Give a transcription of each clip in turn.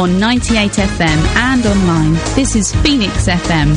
on 98 FM and online. This is Phoenix FM.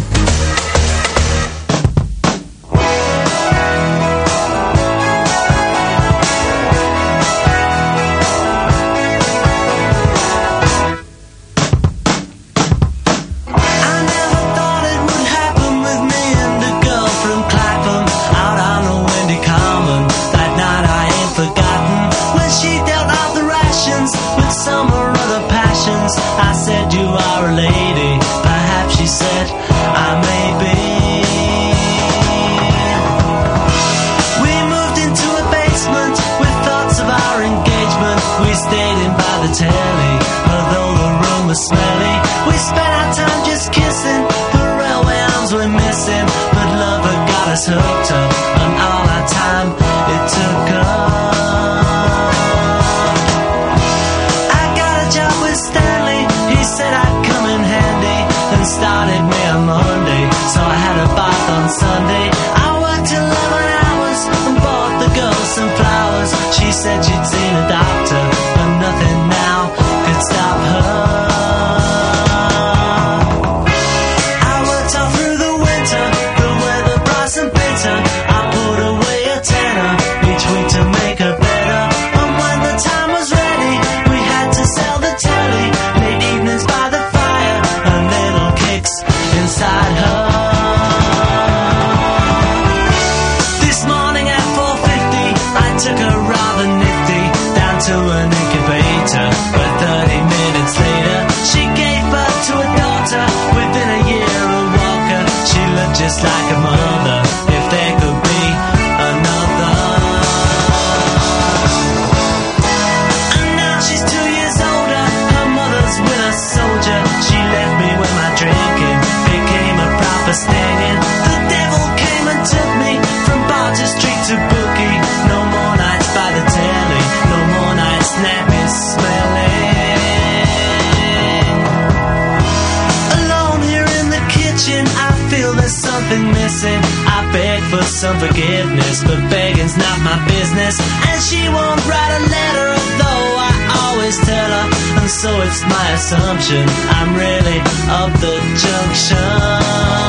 Some forgiveness, but begging's not my business, and she won't write a letter, although I always tell her, and so it's my assumption I'm really of the junction.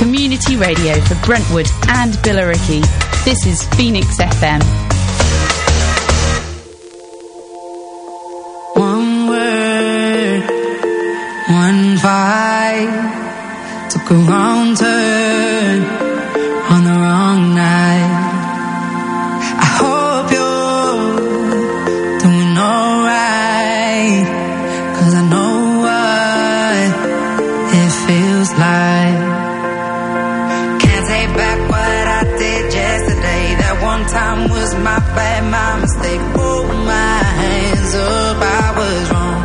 Community radio for Brentwood and Billericay. This is Phoenix FM. One word, one fight, took a wrong turn on the wrong night. I hope you're doing alright, 'cause I know what it feels like. Can't take back what I did yesterday. That one time was my bad, my mistake. Hold my hands up, I was wrong.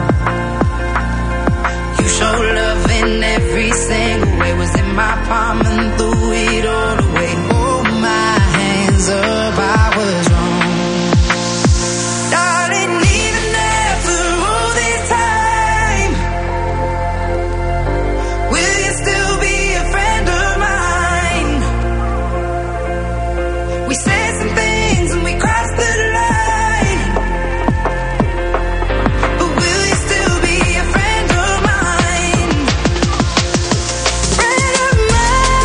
You showed love in every single way. Was in my palm and threw it all away. Hold my hands up, I was wrong. Darling, even after all this time, will you still be a friend of mine? We said some things and we crossed the line, but will you still be a friend of mine? Friend of mine.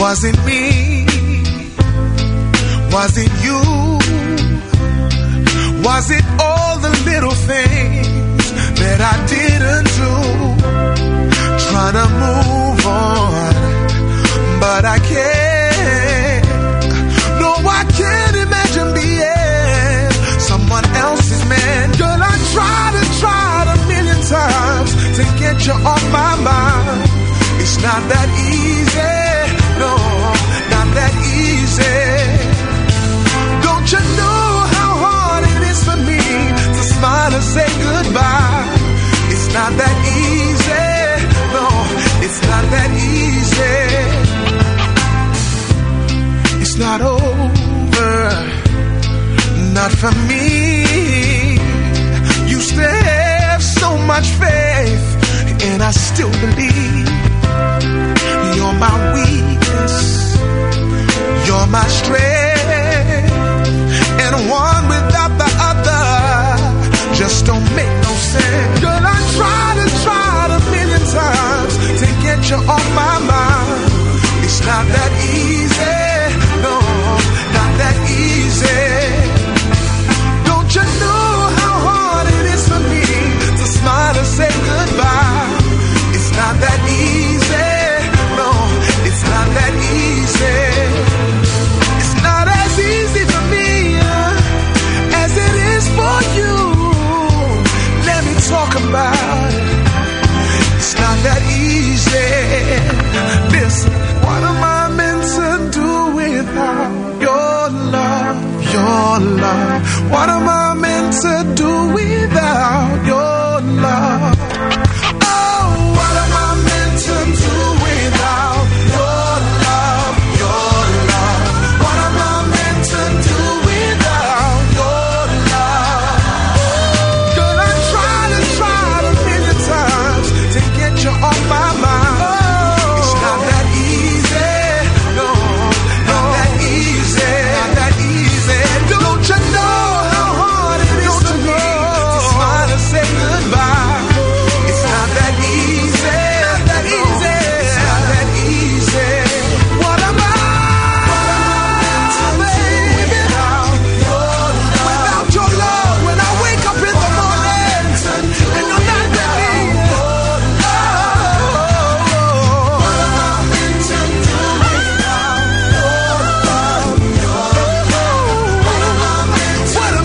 Was it me? Was it you? Was it all the little things that I didn't do? Trying to move on, but I can't. No, I can't imagine being someone else's man. Girl, I tried a million times to get you off my mind. It's not that easy, no, not that easy. Don't you know how hard it is for me to smile and say goodbye? It's not that easy, no, it's not that easy. It's not over, not for me. You still have so much faith, and I still believe. You're my weakness, you're my strength, and one without the other just don't make no sense. Girl, I tried a million times to get you off my mind. It's not that easy, no, not that easy. Don't you know how hard it is for me to smile and say goodbye? It's not that easy, no, it's not that easy. It's not as easy for me as it is for you. Let me talk about it. It's not that easy. Listen, what am I meant to do without your love, your love? What am I meant to do without your love? Oh, what am I meant to do without your love, your love? What am I meant to do without your love? Girl, I tried a million times to get you off my mind. It's not that easy, no, not that easy, not that easy. Don't you know how hard it is to me to smile and say goodbye? It's not that easy, not that easy, it's not that easy. What am I meant to do without your love? When I wake up in the morning and you're not with me, what am I meant to do without your love? What am I meant to do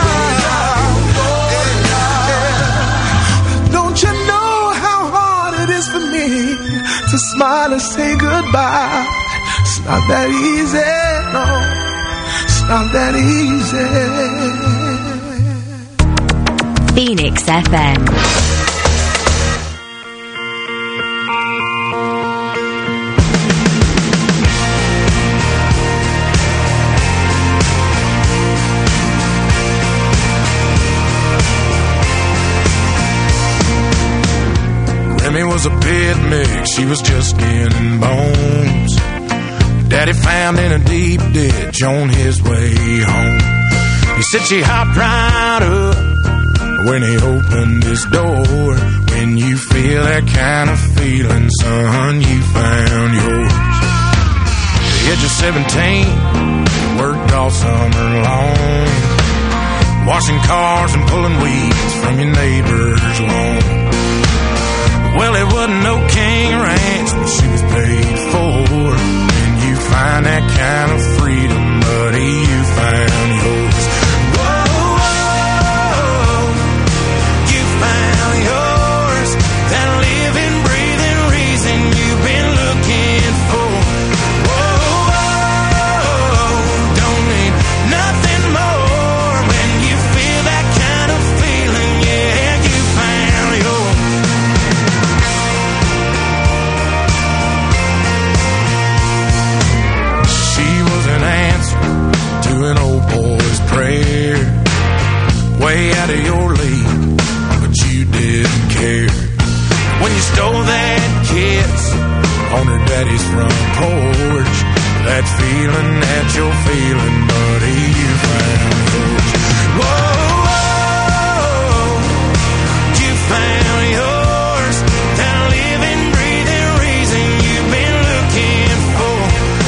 without? Don't you know how hard it is for me to smile and say goodbye? It's not that easy, no, it's not that easy. Phoenix FM. Remy was a pit mix, she was just skin and bones. Daddy found in a deep ditch on his way home. He said she hopped right up when he opened his door. When you feel that kind of feeling, son, you found yours. The age of 17, worked all summer long, washing cars and pulling weeds from your neighbor's lawn. Well, it wasn't no king ranch, but she was paid for. And you find that kind of freedom, buddy, you found yours. Whoa, whoa, you found yours. That living, breathing reason you've been looking for. Whoa, whoa, don't need nothing more. When you feel that kind of feeling, yeah, you found yours. She was an answer to an old boy's prayer, way out of your league, but you didn't care. When you stole that kiss on her daddy's front porch, that feeling that you're feeling, buddy, you found yours. Whoa, whoa, you found yours. That living, breathing reason you've been looking for.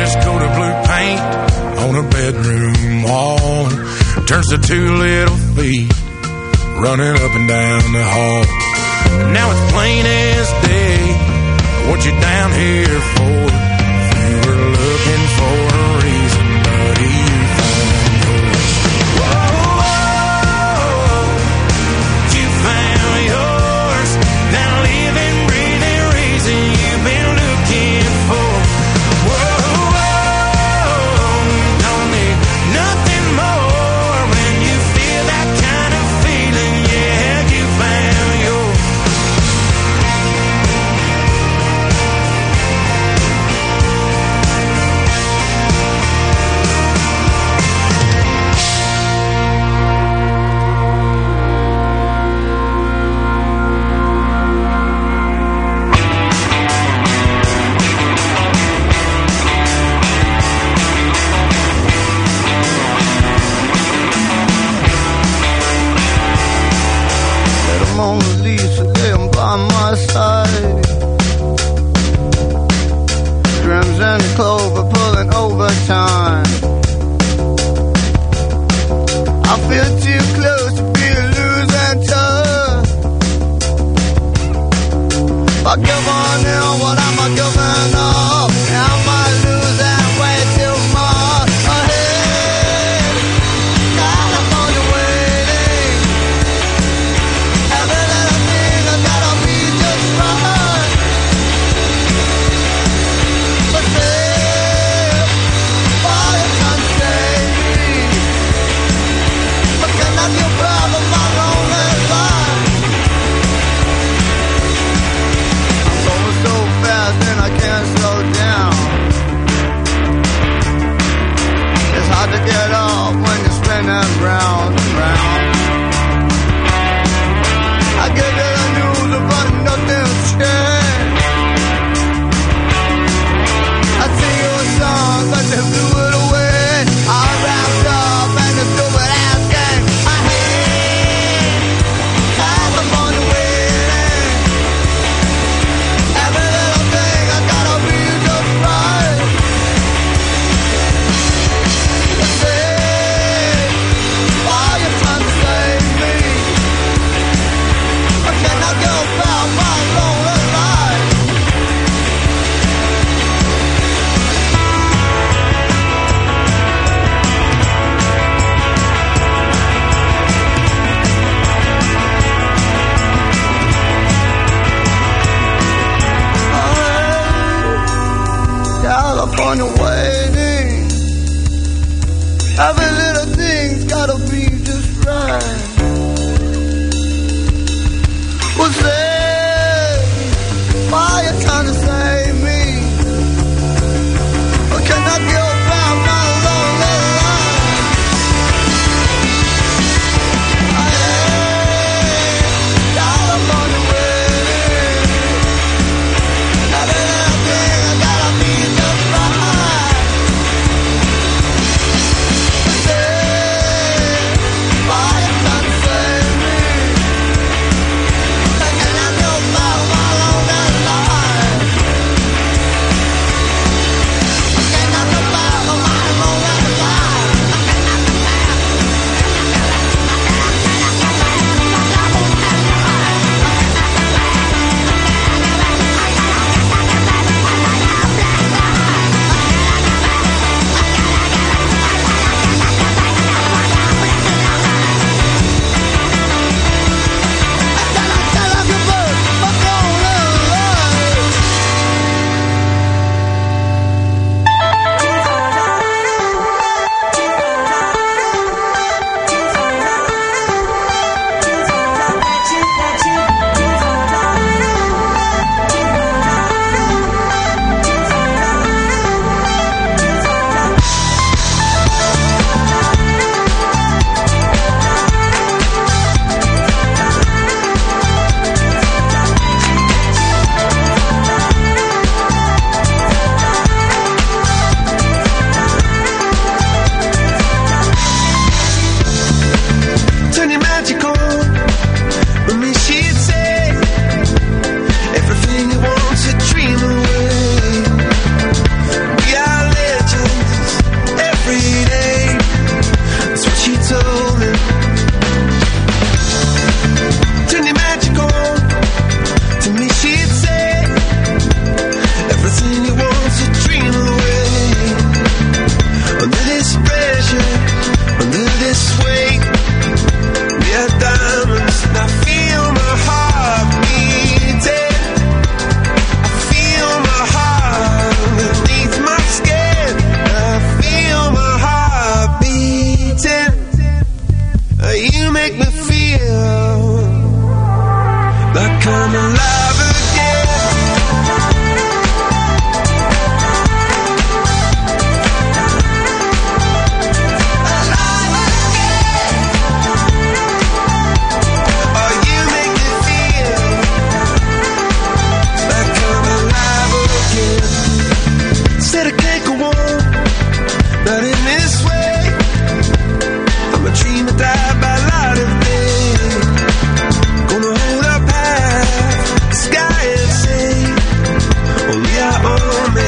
dress coat of blue paint on a bedroom wall. Turns to two little feet running up and down the hall. Now it's plain as day what you down here for. If you were looking for a reason, buddy, you found yours. Whoa, you found yours. That living, breathing reason you've been looking for. Whoa, don't need nothing more when you feel that kind of feeling. Yeah, you found yours. Mona Lisa laying by my side. Drums and clover pulling overtime. I feel too close to be losing touch. If I give on now, what am I giving up? Am I losing way too much? Ahead, California waiting. Every little thing I gotta be just right. But then, why you can't save me? But can I give up on my lonely life? I'm going so fast and I can't slow down. It's hard to get off when you're spinning round and round. I get the news but nothing's changed. I sing your songs but they blew it away. I wrapped up and the stupid ass game. I hate California waiting. Every little thing I gotta be just right. Say, why you trying to save me? I cannot go about my lonely life. California waiting. Every little thing's gotta be just right. Well, say, why you trying to save me? Or can I go about my lonely life? I ain't California waiting. Every little thing I gotta be just right. Say, why you trying to save me? Can I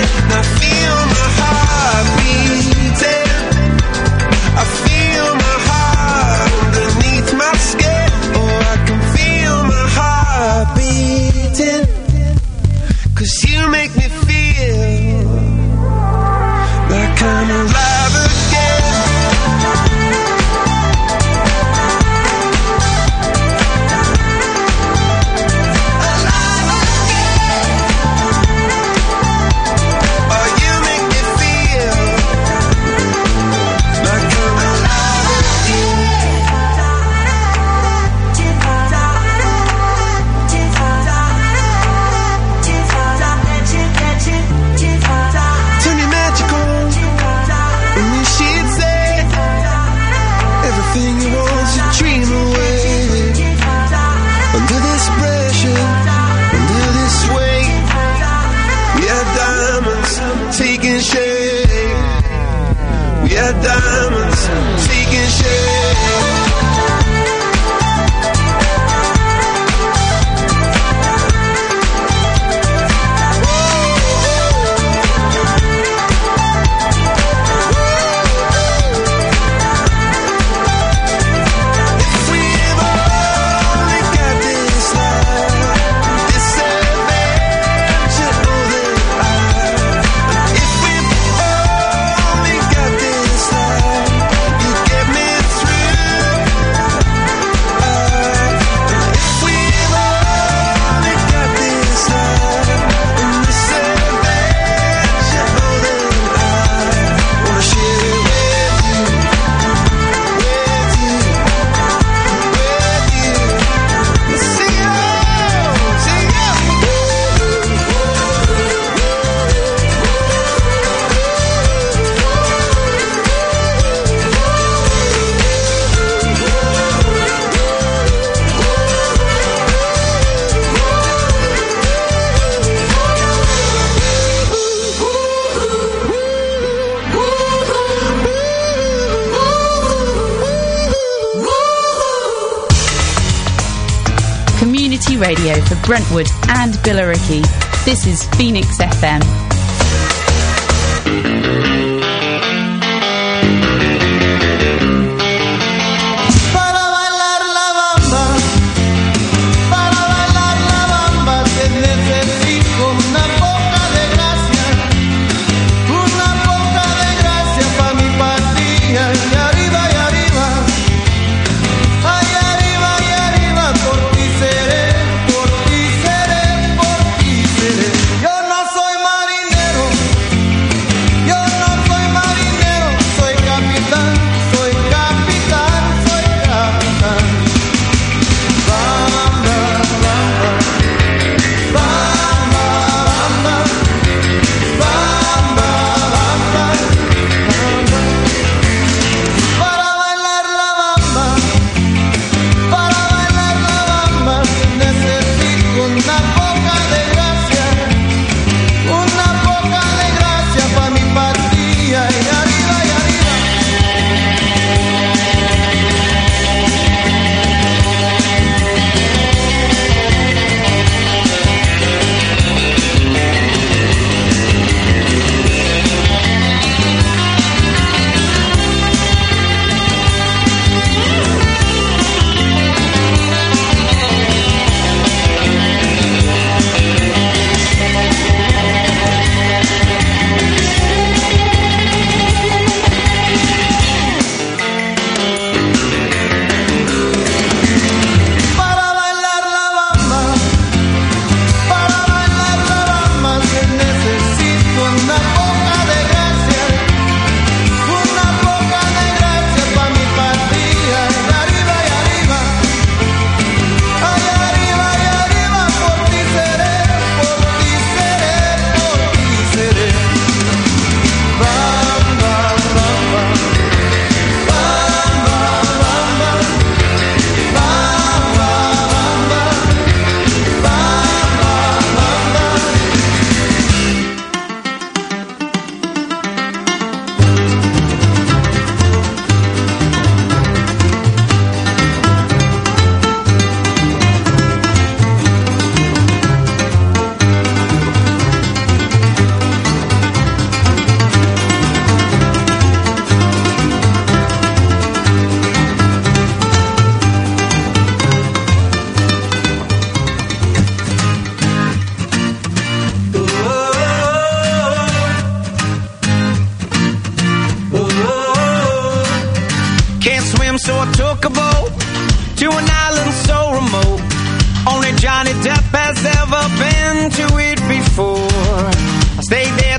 I feel my heart beating. I feel my heart underneath my skin. Oh, I can feel my heart beating. 'Cause you make me feel like I'm alive again. Alive again. Oh, you make me feel like I'm alive again. Turn your magic on, and you should say everything you want to dream away. Under this pressure, under this weight, we are diamonds taking shape. We are diamonds taking shape. Radio for Brentwood and Billericay. This is Phoenix FM. Yo no soy marinero, yo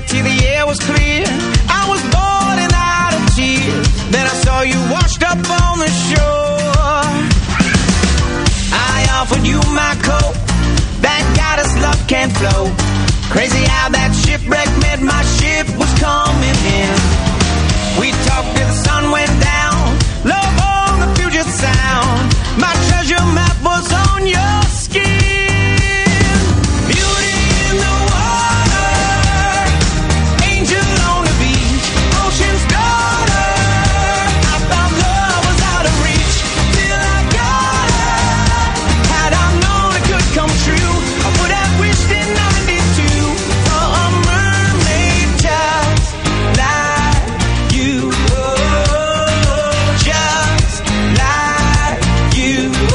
till the air was clear. I was bored and out of tears. Then I saw you washed up on the shore. I offered you my coat. That goddess love can't flow. Crazy how that shipwreck meant my ship was coming in. We talked till the sun went down. Love on the Puget Sound. My treasure map was on your skin. Beauty in the water, angel on the beach, ocean's daughter. I thought love was out of reach till I got her. Had I known it could come true, I would have wished in 92 for a mermaid just like you. Just like you.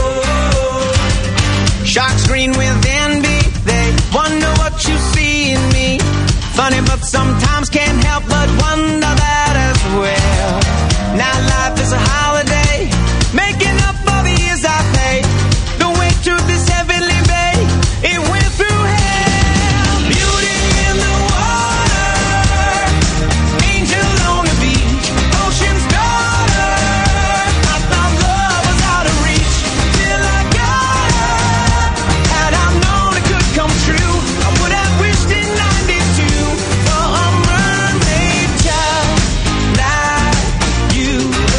Sharks green with envy, they wonder what you see in me. Funny, but sometimes can't help but wonder that as well. Now life is a holiday, making up for the years I paid. The way to this heavenly bay, it went through hell. Beauty in the water, angel on the beach, ocean's daughter. I thought love was out of reach till I got her. Had I known it could come true, I would have wished in 92 for a mermaid just like you.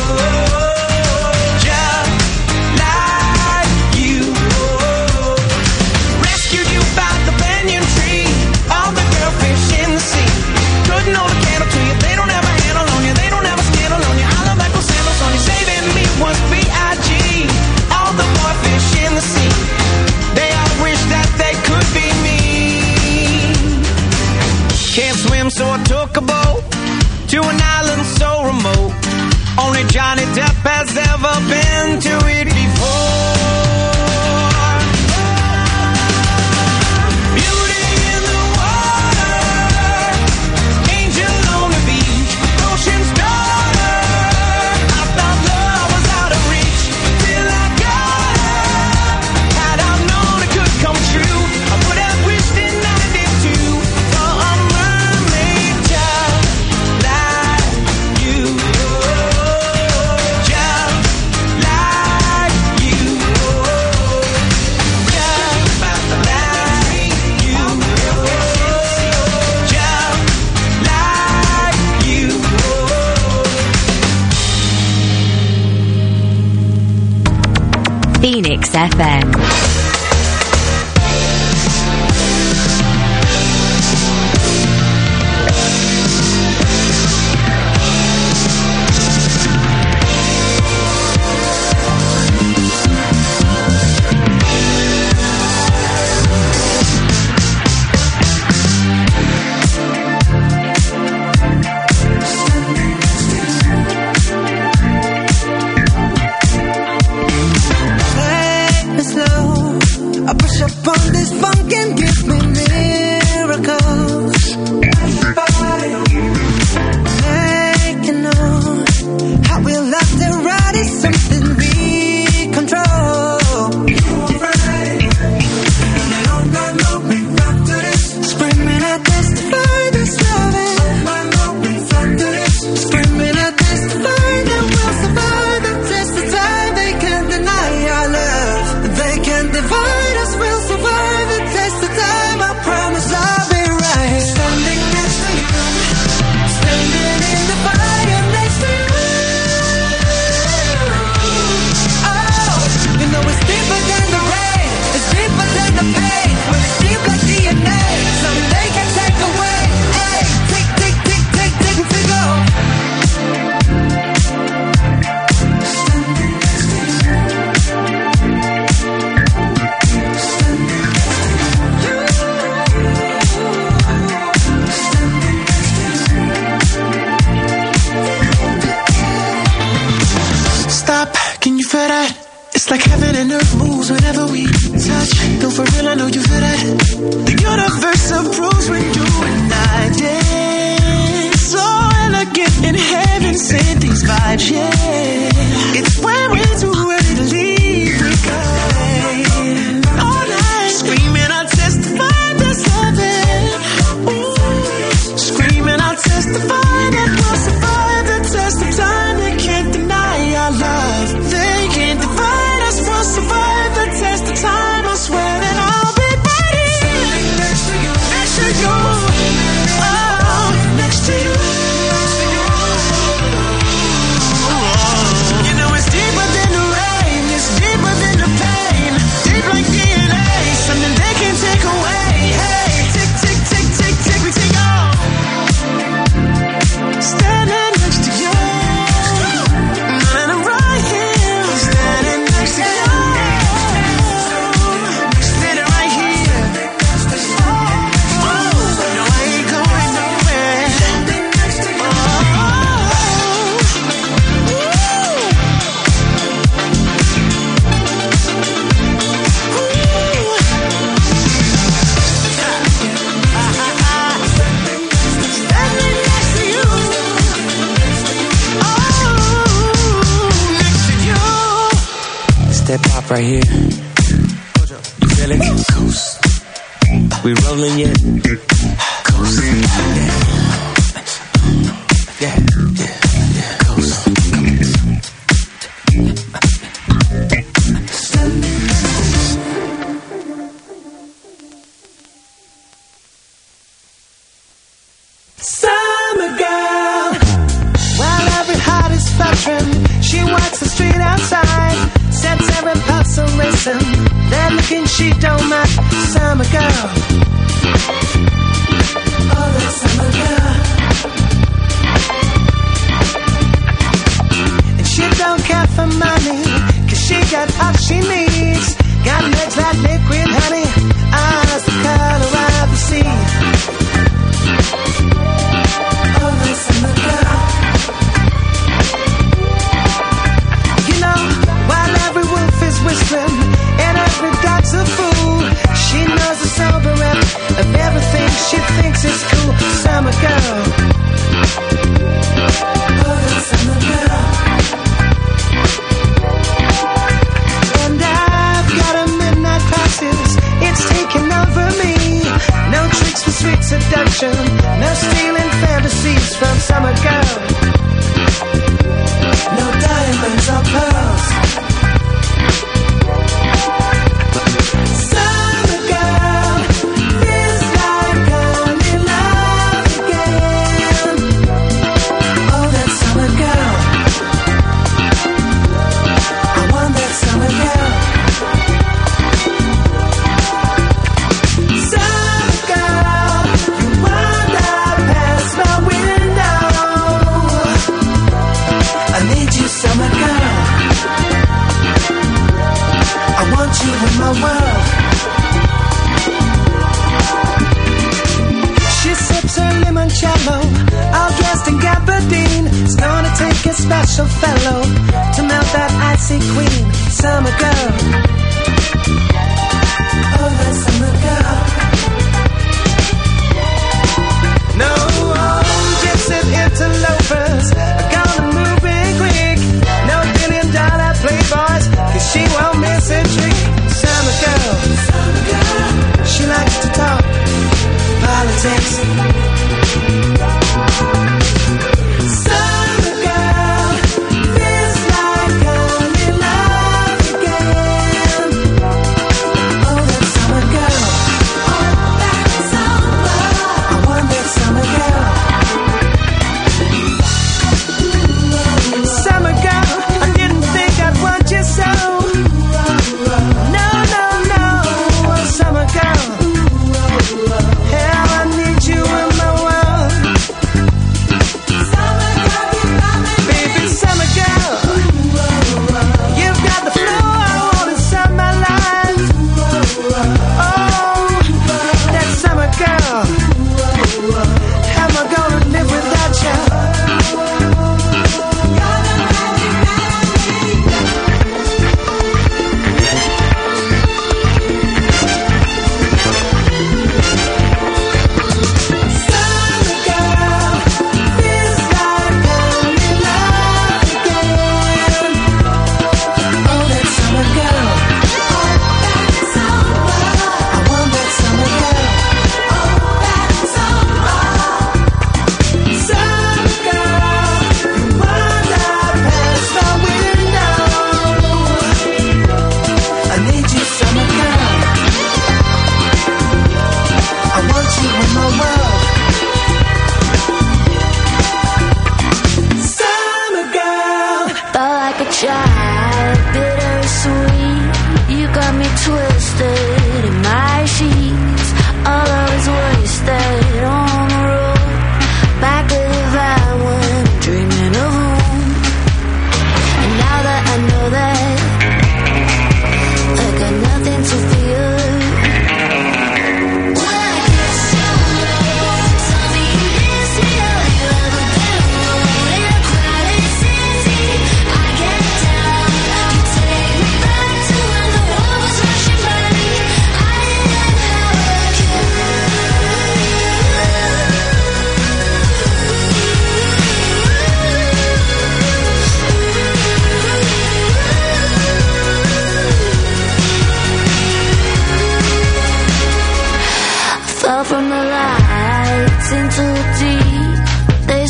Just like you. Rescued you by the banyan tree, all the girlfish in the sea. Couldn't hold a candle to you, they don't have a handle on you, they don't have a scandal on you. I love Michael sandals on you, saving me was B.I.G. All the boyfish in the sea, they all wish that they could be me. Can't swim, so I took a boat to an island so remote. Only Johnny Depp has ever been to it before. Beauty in the water, angel on the beach, ocean's daughter. I thought love was out of reach till I got her. Had I known it could come true, I would have wished in 92 for a mermaid just like you. Just like you. Just like you. Just like you. Phoenix FM. Take it slow. I push up on this funk and give me miracles. Make it known how we love to ride is something we control. Screaming at this to find this loving. Screaming at this to find that we'll survive the test of time. They can't deny our love. They can't divide us. We'll survive the test of time. I promise I'll be right. Standing next to you, standing in the fire next to you. Oh, you know it's deeper than the rain. It's deeper than the pain. When it's deep like DNA, something they can take away. Hey, take it to go. Stop, can you feel that? It's like heaven and earth moves whenever we touch. No, for real, I know you feel that. The universe approves when you and I dance. So elegant in heaven, send these vibes, yeah. It's when we're too ready to leave, we go all night. Screaming, I testify there's heaven. Ooh, screaming. stop right here. You feel it? Coast. We rolling yet? Coast. Yeah. Coast. Summer girl. While every heart is fluttering, she walks the street outside, sets every pulse racing. That looking she don't mind. Summer girl. Oh, that summer girl. And she don't care for money, 'cause she got all she needs. Got legs like liquid honey, eyes the color of the sea. Oh, that summer girl. You know, while every wolf is whistling and every dog's a fool, she knows the sober rep of everything she thinks is cool. Summer girl. Oh, that summer girl. And I've got a midnight crisis, it's taking over me. No tricks for sweet seduction, no stealing fantasies from summer girl. No diamonds or pearls. Summer girl, feels like I'm in love again. Oh, that summer girl. I want that summer girl. Summer girl, you wander past my window. I need you, summer girl. I want you in my world. She sips her limoncello, all dressed in gabardine. It's gonna take a special fellow to melt that icy queen. Summer girl. Oh, that summer girl. No gypsy interlopers are gonna move in quick. No $1 billion playboys, 'cause she won't miss a trick. Summer girl. She likes to talk politics. Summer girl, feels like I'm in love again.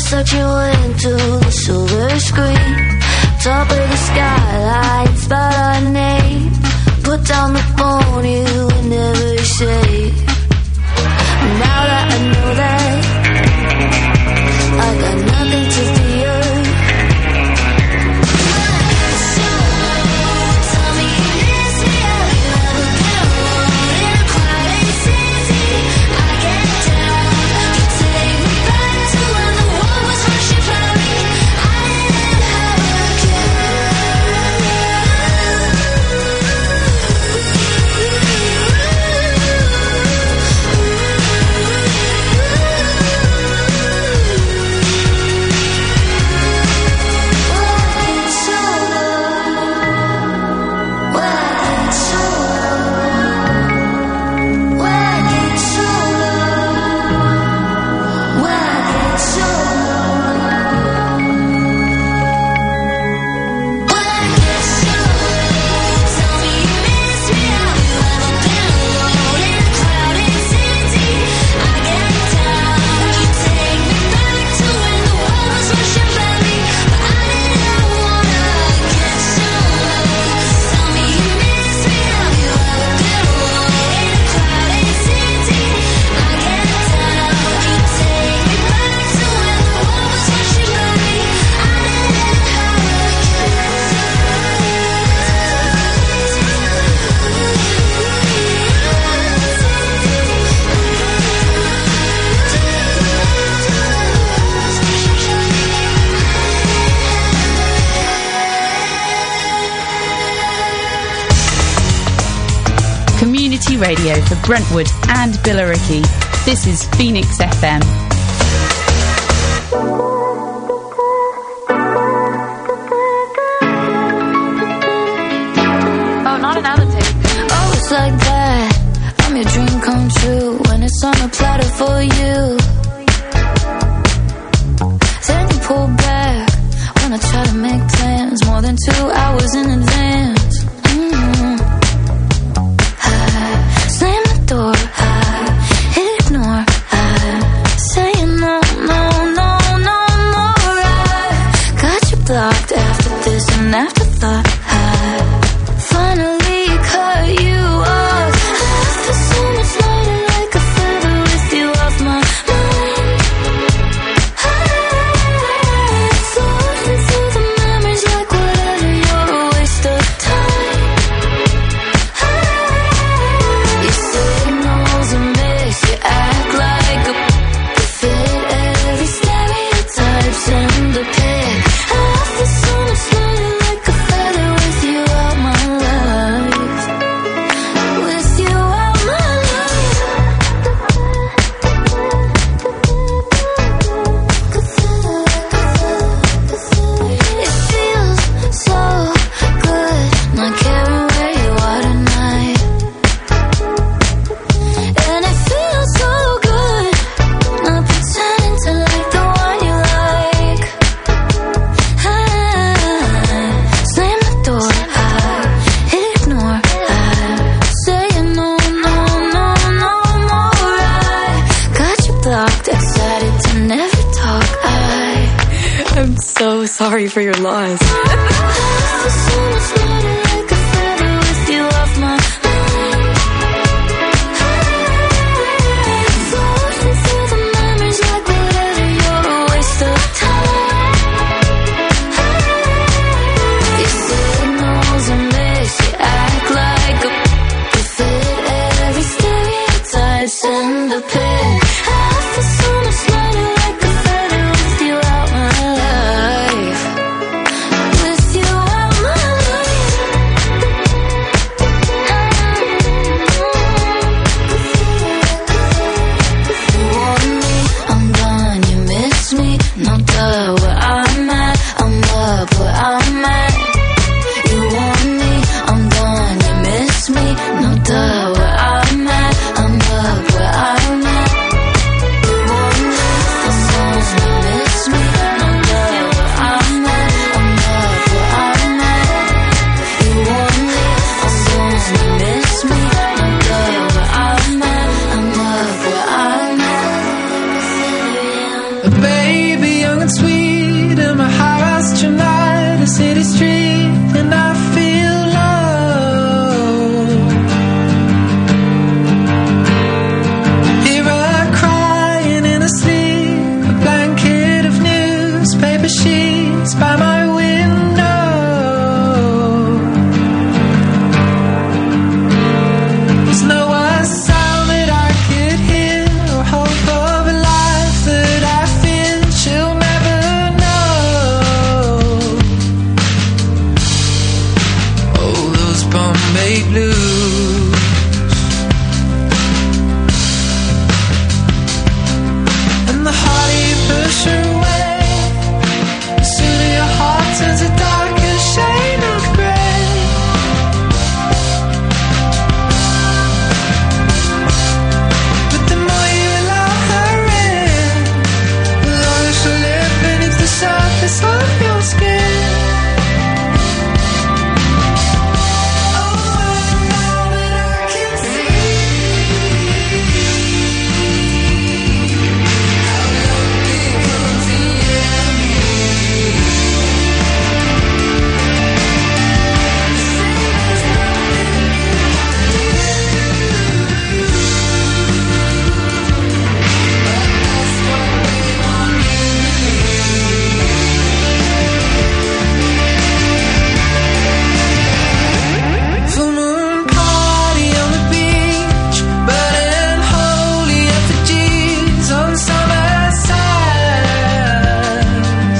searching into the silver screen. Top of the skylight, spell our name. Put down the phone, you would never say. Now that I know that, I got nothing to fear. Tell me you miss me, have you ever been alone in a crowded city? I get down, you take me back to when the world was rushing by me. I didn't have a Community radio for Brentwood and Billericay. This is Phoenix FM. Oh, not another tape. Oh, it's like that. I'm your dream come true when it's on a platter for you. Then you pull back when I try to make plans more than 2 hours in advance. Slam the door, I ignore, I say no, no, no, no more. I got you blocked after this and afterthought. I finally cut you off. I feel so much lighter, like a feather with you off my mind. I'm floating through the memories like whatever, you're a waste of time. You say no's a miss, you act like a fit every stereotype, send the pic. I feel so much lighter, like a feather with you out my life. With you out my life. It feels so good, not caring where you are tonight. And it feels so good, not pretending to like the one you like. I slam the door, I ignore, I say no, no, no, no more. I got you blocked, excited to never talk. I'm so sorry for your loss. I feel so much lighter, like a feather with you off my mind. Floating through the memories like whatever, you're a waste of time. You say no's a miss, you act like a fit every stereotype, send a pic. I feel so much lighter, like a feather with you out my life. With you out my life. You want me, I'm gone, you miss me. No duh, where I'm at, I'm up where I'm at. You want me, I'm gone, you miss me. No duh, where I'm at, I'm up where I'm at. You want me, I'm gone, you miss me. No duh, where I'm at, I'm up where I'm at. You want me, I'm gone, you miss me. No duh, where I'm at, I'm up where I'm at. Baby, young and sweet, and my house tonight, a city street, and I feel love. Hear her crying in her sleep, a blanket of newspaper sheets by my window. There's no sound that I could hear, or hope of a life that I fear she'll never know. Oh, those Bombay blues. And the harder you push her away, the sooner your heart turns a darker shade of grey. But the more you allow her in, the longer she'll live beneath the surface of your skin. Oh, now that I can see how love becomes the full moon party on the beach, burning holy effigies on summer sands.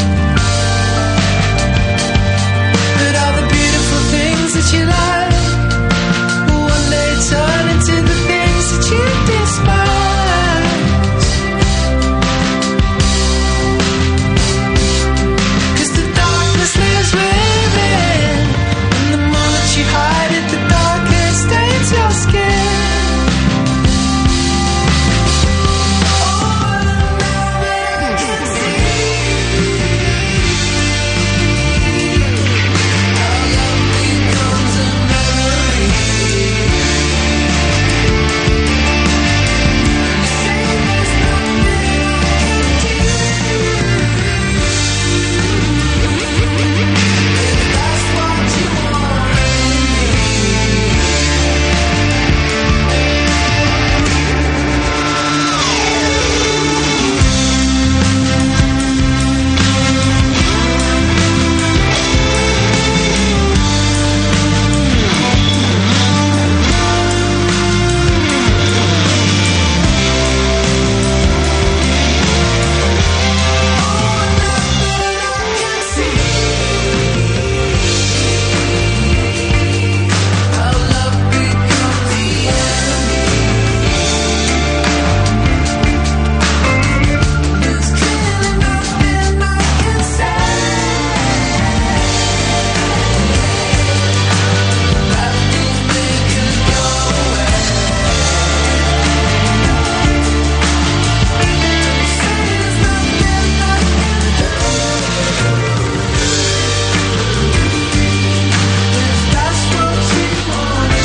But all the beautiful things that you like will one day turn into the things that you despise. 'Cause the darkness lives within, and the more that you hide it, the darker it stains your skin. Oh, now that I can see how love becomes a memory. Say there's nothing I can do. That's what you want. How love becomes the enemy. There's clearly nothing I can say. After thinking your way, say there's nothing I can do. That's what you want.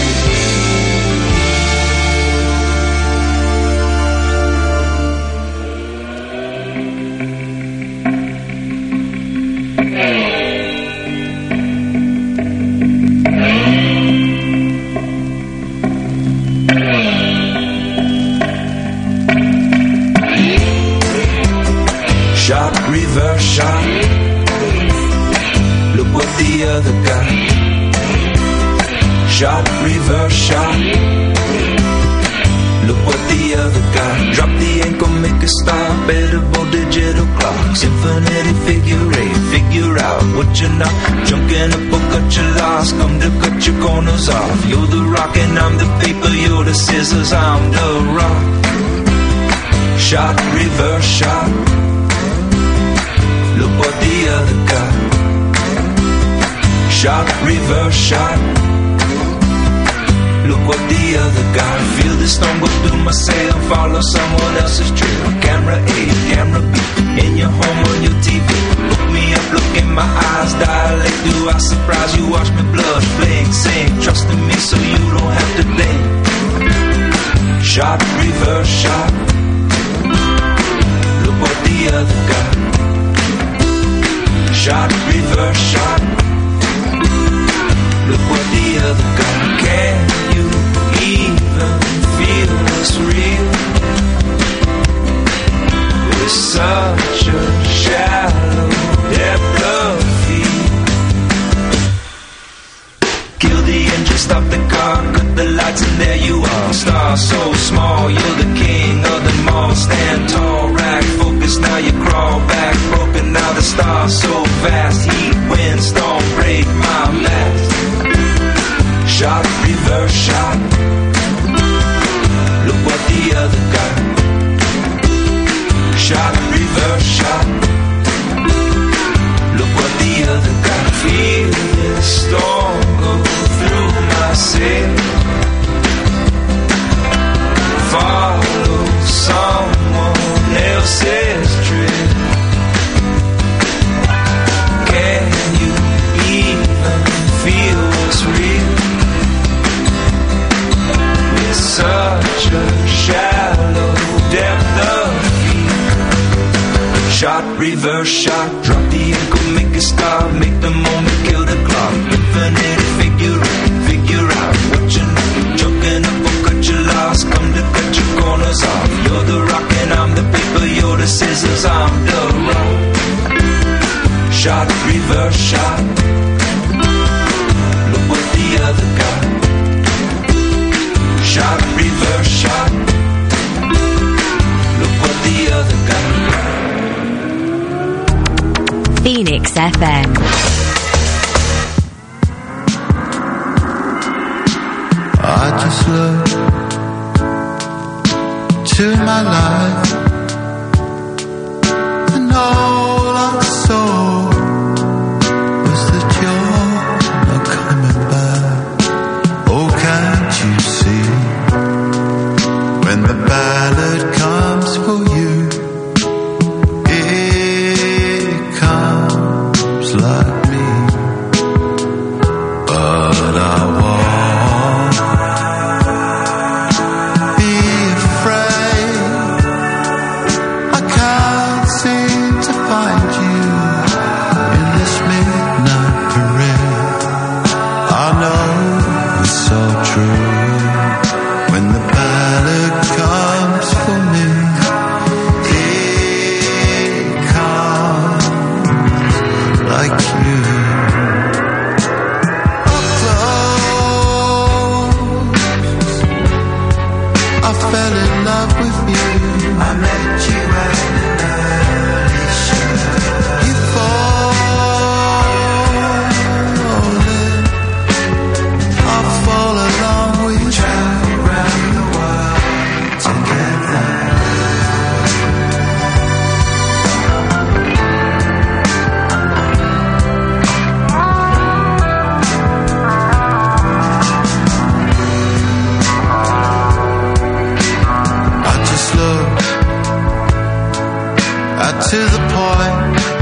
Shot, reverse shot. Look what the other got. Shot, reverse shot. Look what the other got. Drop the ankle, make a stop. Edible digital clocks. Infinity figure eight. Figure out what you're not. Junk in a book, cut your loss. Come to cut your corners off. You're the rock and I'm the paper. You're the scissors, I'm the rock. Shot, reverse shot. Look what the other got. Shot, reverse shot. Look what the other got. Feel the storm go through my sail. Follow someone else's trail. Camera A, camera B. In your home, on your TV. Look me up, look in my eyes. Dilate, do I surprise you? Watch me blood flame, sing. Trust in me so you don't have to think. Shot, reverse shot. Look what the other got. Shot, reverse shot. Look what the other got. Can you even feel what's real? It's such a shallow depth of field. Kill the engine, stop the car, cut the lights, and there you are. Star so small, you're the king of the mall. Stand tall, rack focus, now you crawl back. Broken, now the stars so fast. Heat, wind, storm, break my last. Shot, reverse shot. Look what the other got. Shot, reverse shot. Look what the other got. Feel this storm go through my sail. Follow someone else's trail. Can you even feel what's real? With such a shallow depth of field. Shot, reverse shot. Drop the ankle, make it stop. Make the moment, kill the clock. Infinite figure out what you know. Choking up or cut your loss. Come to cut your corners off. You're the rock and I'm the paper. You're the scissors, I'm the rock. Shot, reverse shot. Look what the other got. Shot, reverse shot. Look what the other got. Phoenix FM. I just look to my life, and all I saw was that you're not coming back. Oh, can't you see? When the ballad comes for you, it comes like me. But I won't be afraid. I can't seem to find you in this midnight parade. I know it's so true. When the ballad comes for me, it comes like you. I fell in love with you. I met you at an early show. You fall in, I fall along with you. Travel around the world together. I just look to the point